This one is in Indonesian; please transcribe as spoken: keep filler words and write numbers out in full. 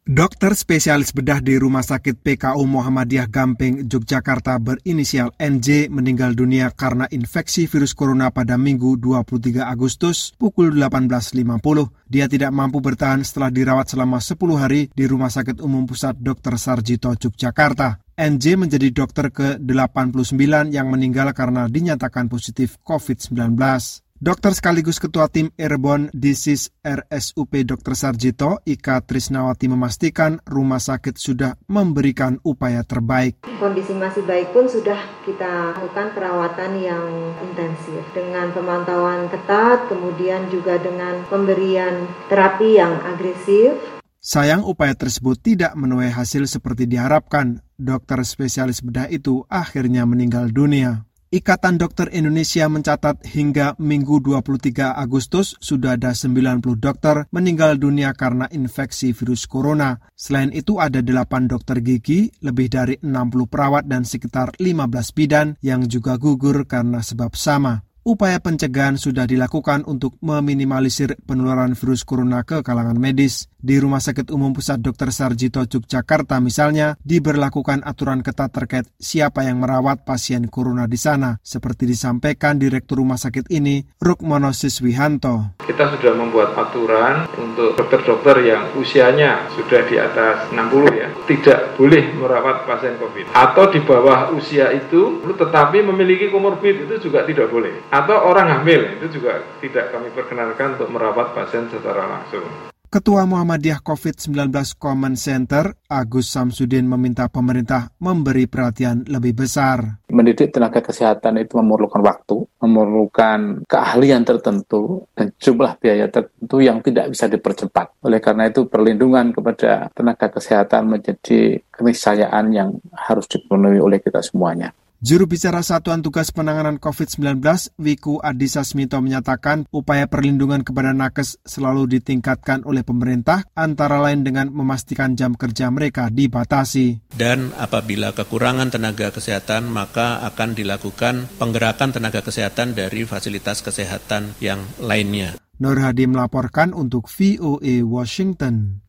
Dokter spesialis bedah di Rumah Sakit P K U Muhammadiyah Gampeng, Yogyakarta berinisial N J meninggal dunia karena infeksi virus corona pada Minggu dua puluh tiga Agustus pukul delapan belas lima puluh. Dia tidak mampu bertahan setelah dirawat selama sepuluh hari di Rumah Sakit Umum Pusat Dokter Sarjito, Yogyakarta. N J menjadi dokter ke delapan puluh sembilan yang meninggal karena dinyatakan positif covid sembilan belas. Dokter sekaligus Ketua Tim Airborne Disease R S U P Dokter Sarjito, Ika Trisnawati memastikan rumah sakit sudah memberikan upaya terbaik. Kondisi masih baik pun sudah kita lakukan perawatan yang intensif dengan pemantauan ketat, kemudian juga dengan pemberian terapi yang agresif. Sayang upaya tersebut tidak menuai hasil seperti diharapkan. Dokter spesialis bedah itu akhirnya meninggal dunia. Ikatan Dokter Indonesia mencatat hingga Minggu dua puluh tiga Agustus sudah ada sembilan puluh dokter meninggal dunia karena infeksi virus corona. Selain itu ada delapan dokter gigi, lebih dari enam puluh perawat dan sekitar lima belas bidan yang juga gugur karena sebab sama. Upaya pencegahan sudah dilakukan untuk meminimalisir penularan virus corona ke kalangan medis. Di Rumah Sakit Umum Pusat Dokter Sarjito, Yogyakarta misalnya, diberlakukan aturan ketat terkait siapa yang merawat pasien corona di sana, seperti disampaikan Direktur Rumah Sakit ini, Rukmono Siswihanto. Kita sudah membuat aturan untuk dokter-dokter yang usianya sudah di atas enam puluh ya, tidak boleh merawat pasien COVID. Atau di bawah usia itu, tetapi memiliki komorbid itu juga tidak boleh. Atau orang hamil, itu juga tidak kami perkenankan untuk merawat pasien secara langsung. Ketua Muhammadiyah covid sembilan belas Command Center, Agus Samsudin meminta pemerintah memberi perhatian lebih besar. Mendidik tenaga kesehatan itu memerlukan waktu, memerlukan keahlian tertentu, dan jumlah biaya tertentu yang tidak bisa dipercepat. Oleh karena itu, perlindungan kepada tenaga kesehatan menjadi keniscayaan yang harus dipenuhi oleh kita semuanya. Juru bicara Satuan Tugas Penanganan covid sembilan belas, Wiku Adhisa Smito menyatakan upaya perlindungan kepada nakes selalu ditingkatkan oleh pemerintah, antara lain dengan memastikan jam kerja mereka dibatasi. Dan apabila kekurangan tenaga kesehatan, maka akan dilakukan penggerakan tenaga kesehatan dari fasilitas kesehatan yang lainnya. Nur Hadi melaporkan untuk V O A Washington.